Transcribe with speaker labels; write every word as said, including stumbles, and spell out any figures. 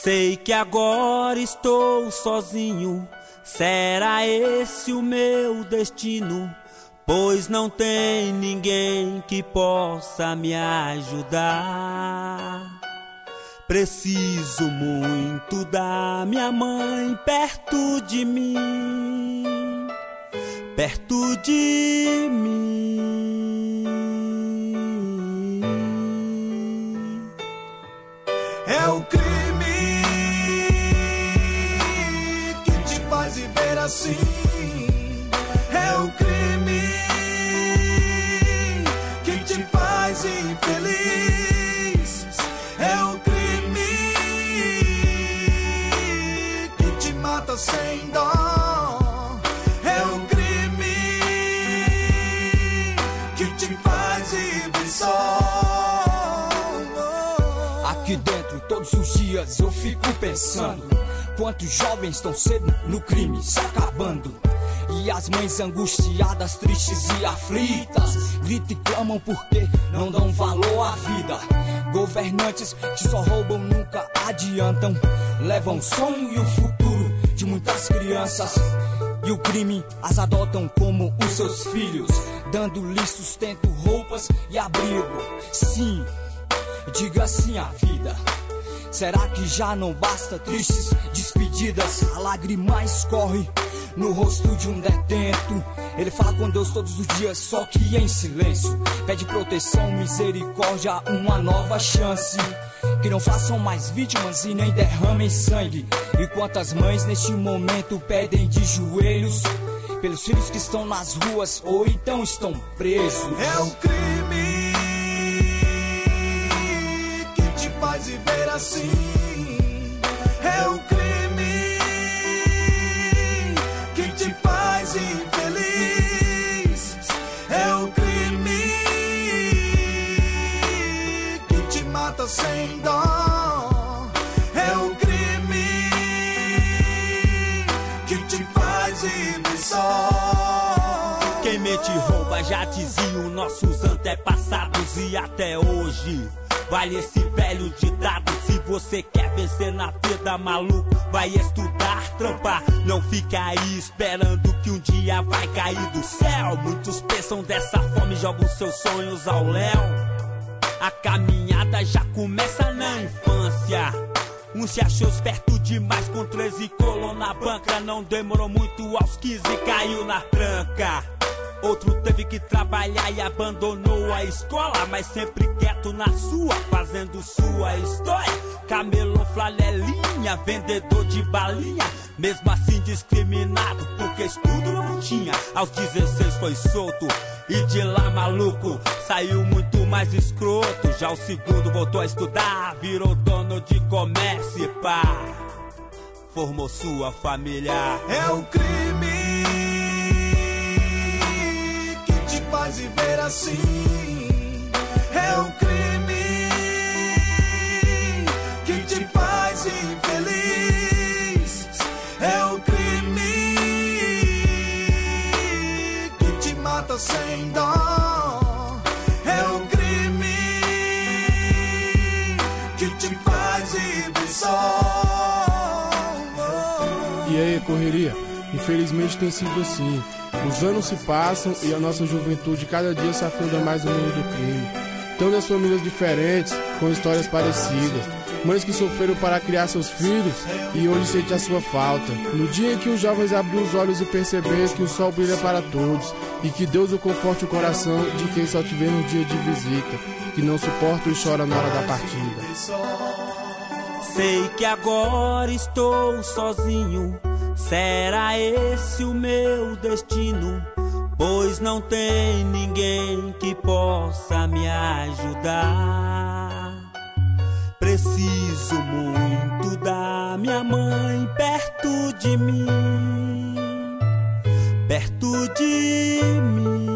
Speaker 1: Sei que agora estou sozinho, será esse o meu destino? Pois não tem ninguém que possa me ajudar. Preciso muito da minha mãe perto de mim, perto de mim.
Speaker 2: É o crime que te faz viver assim. É o crime que te faz infeliz. É o crime que te mata sem dó. É o crime que te faz viver só.
Speaker 3: Aqui dentro todos os dias eu fico pensando quantos jovens estão cedo no crime se acabando. E as mães angustiadas, tristes e aflitas gritam e clamam porque não dão valor à vida. Governantes que só roubam, nunca adiantam, levam o sonho e o futuro de muitas crianças. E o crime as adotam como os seus filhos, dando-lhes sustento, roupas e abrigo. Sim, diga sim à vida. Será que já não basta tristes despedidas? A lágrima escorre no rosto de um detento. Ele fala com Deus todos os dias, só que em silêncio. Pede proteção, misericórdia, uma nova chance. Que não façam mais vítimas e nem derramem sangue. E quantas mães neste momento pedem de joelhos pelos filhos que estão nas ruas ou então estão presos.
Speaker 2: É o crime que te faz viver assim. É o crime que te faz infeliz. É o crime que te mata sem dó. É o crime que te faz viver só.
Speaker 1: Quem mente rouba, já diziam nossos antepassados. E até hoje vale esse velho ditado: se você quer vencer na vida, maluco, vai estudar, trampar. Não fica aí esperando que um dia vai cair do céu. Muitos pensam dessa forma e jogam seus sonhos ao léu. A caminhada já começa na infância. Um se achou esperto demais com treze colou na banca. Não demorou muito, aos quinze caiu na tranca. Outro teve que trabalhar e abandonou a escola, mas sempre quieto na sua, fazendo sua história. Camelô, flanelinha, vendedor de balinha, mesmo assim discriminado, porque estudo não tinha. Aos dezesseis foi solto e de lá, maluco, saiu muito mais escroto. Já o segundo voltou a estudar, virou dono de comércio e pá, formou sua família.
Speaker 2: É o crime faz viver assim. É o crime que te faz infeliz. É o crime que te mata sem dó. É o crime que te faz viver só.
Speaker 4: E aí, correria? Infelizmente tem sido assim. Os anos se passam e a nossa juventude cada dia se afunda mais no mundo do crime. Tantas famílias diferentes, com histórias parecidas. Mães que sofreram para criar seus filhos e hoje sentem a sua falta. No dia em que os jovens abriram os olhos e perceberam que o sol brilha para todos e que Deus o conforte o coração de quem só te vê no dia de visita, que não suporta e chora na hora da partida.
Speaker 1: Sei que agora estou sozinho, será esse o meu destino? Pois não tem ninguém que possa me ajudar. Preciso muito da minha mãe perto de mim, perto de mim.